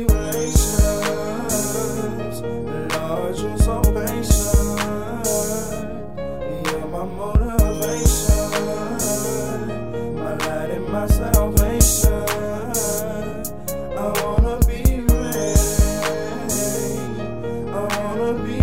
tribulations. Lord, you're so patient. You're my motivation, my light and my salvation. I wanna be ready. I wanna be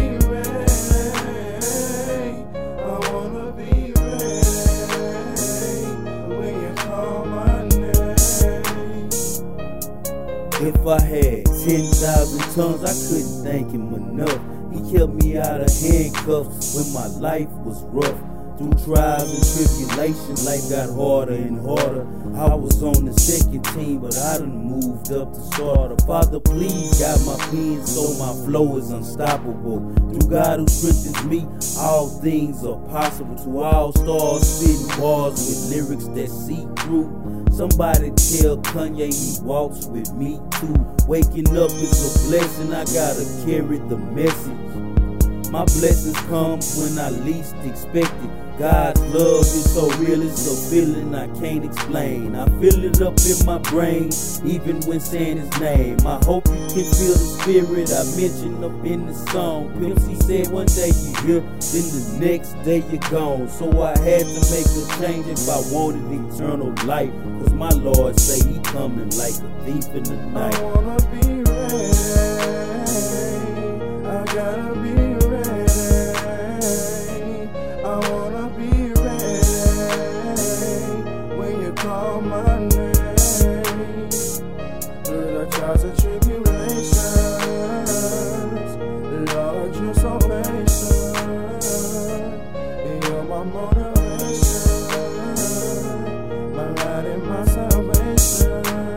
ready. I wanna be ready when you call my name. If I had 10,000 tongues, I couldn't thank him enough. He kept me out of handcuffs when my life was rough. Through trials and tribulations, life got harder and harder. I was on the second team, but I done moved up to starter. Father, please guide my pen so my flow is unstoppable. Through God who strengthens me, all things are possible. To all stars, spitting bars with lyrics that see through. Somebody tell Kanye he walks with me too. Waking up is a blessing, I gotta carry the message. My blessings come when I least expect it. God's love is so real, it's a feeling I can't explain. I feel it up in my brain, even when saying his name. I hope you can feel the spirit I mentioned up in the song. Pimp C said one day you here, then the next day you're gone. So I had to make a change if I wanted eternal life. Cause my Lord say he coming like a thief in the night. I wanna be ready. I gotta be ready. I wanna be ready when you call my name. Through the trials and tribulations, Lord, you're so patient. You're my motivation, my light and my salvation.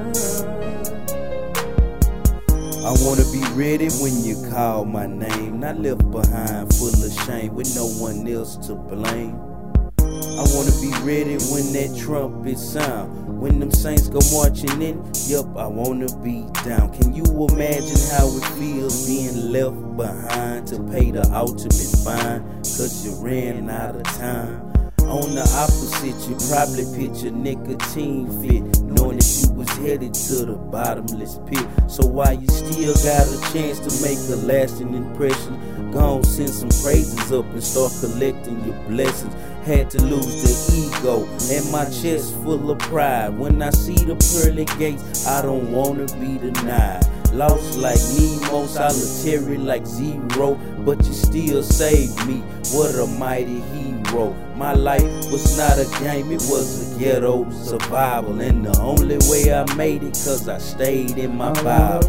I wanna be ready when you call my name, not left behind full of shame with no one else to blame. I wanna be ready when that trumpet sound, when them saints go marching in. Yup, I wanna be down. Can you imagine how it feels being left behind to pay the ultimate fine? Cause you ran out of time. On the opposite, you probably picture nicotine fit, knowing that you was headed to the bottomless pit. So while you still got a chance to make a lasting impression, go on, send some praises up and start collecting your blessings. Had to lose the ego and my chest full of pride. When I see the pearly gates, I don't wanna be denied. Lost like Nemo, solitary like Zero, but you still saved me. What a mighty hero. My life was not a game, it was a ghetto survival. And the only way I made it, cause I stayed in my Bible.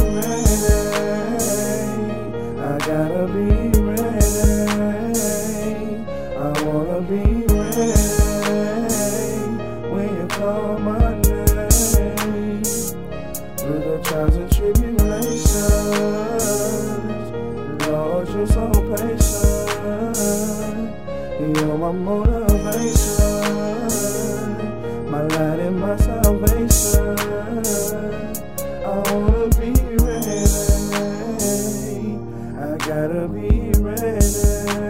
I gotta be ready. I wanna be ready when you call my name. Through the trials and tribulations, Lord, you're so patient. You're my motivation, my light and my salvation. I wanna be ready. I gotta be ready.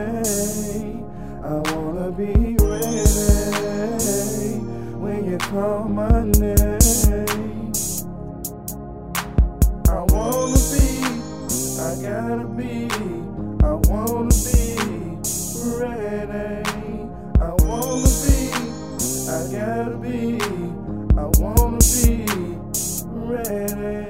I wanna be ready when you call my name. I wanna be, I gotta be, I wanna be ready. I wanna be, I gotta be, I wanna be ready.